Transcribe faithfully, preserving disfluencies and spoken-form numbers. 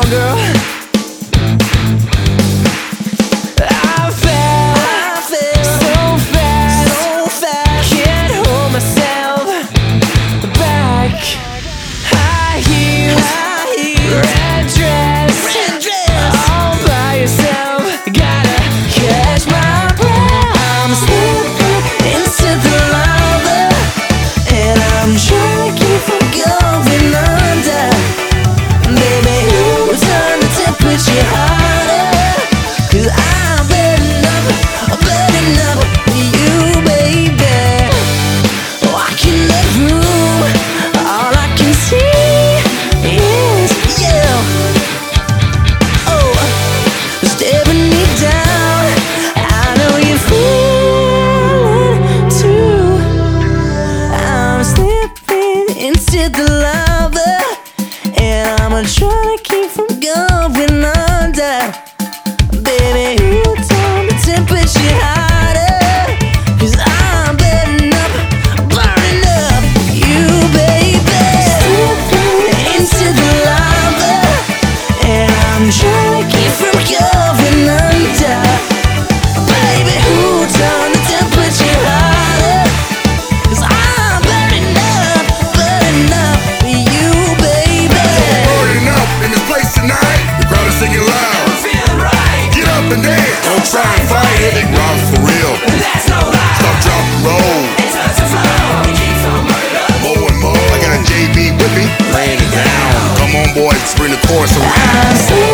down, girl. I fell, I fell so fast, so fast. Can't hold myself back. High heels, high heels. Red dress, red dress. All by yourself. Gotta catch my breath. I'm slipping into the lava, and I'm trying to keep from going under. Baby, who turned the temperature hotter? 'Cause I'm burning up, I'm burning up for you, baby. Walking the room, all I can see is you. Oh, staring me down. I know you feel it too. I'm slipping into the lava, and I'm trying to keep from going under. Baby, who turned the temperature hotter? 'Cause I'm burning up, burning up you, baby. Slipping into the lava, and I'm trying to keep from going under. Baby, who turned the temperature hotter? 'Cause I'm burning up, burning up for you, baby. Burning up in this place tonight. The crowd is singing loud. I'm feeling right. Get up and dance. Don't try and fight it. It rhymes for real. That's no lie. Stop, drop, and roll. It turns to flow. It keeps on burning up. More and more. I got J B with me. Laying it down. Come on, boys. Bring the chorus around. I'm